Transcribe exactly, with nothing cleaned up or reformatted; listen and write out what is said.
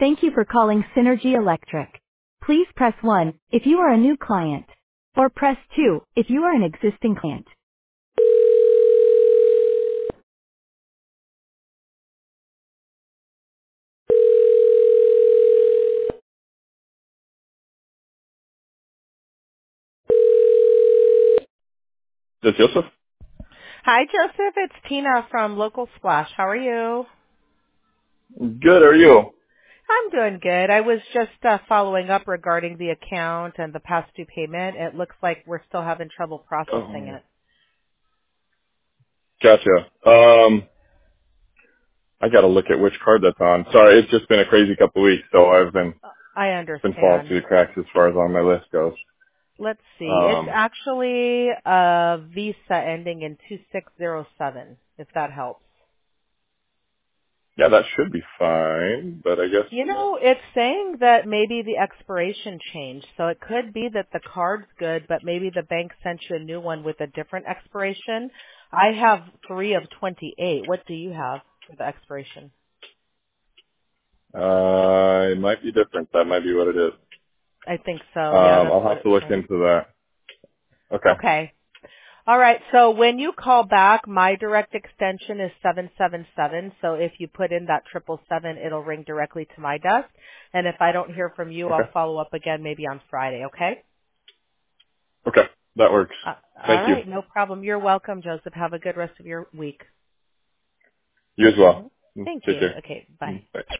Thank you for calling Synergy Electric. Please press one if you are a new client, or press two if you are an existing client. This is Joseph. Hi, Joseph. It's Tina from Local Splash. How are you? Good, are you? I'm doing good. I was just uh, following up regarding the account and the past due payment. It looks like we're still having trouble processing Oh, it. gotcha. Um, I gotta look at which card that's on. Sorry, it's just been a crazy couple of weeks, so I've been I been falling understand. through the cracks as far as on my list goes. Let's see. It's Um, actually a Visa ending in two six zero seven, if that helps. yeah, that should be fine, but I guess You know, it's saying that maybe the expiration changed. So it could be that the card's good, but maybe the bank sent you a new one with a different expiration. I have three of twenty-eight. What do you have for the expiration? uh, it might be different. That might be what it is. I think so. Yeah, Um, that's I'll what have it's to look saying. into that. Okay. Okay. All right. So when you call back, my direct extension is seven seven seven. So if you put in that triple seven, it'll ring directly to my desk. And if I don't hear from you, Okay. I'll follow up again maybe on Friday. Okay? Okay. That works. Uh, all Thank you. right, no problem. You're welcome, Joseph. Have a good rest of your week. You as hmm well. Thank Take you. care. Okay, bye. Bye.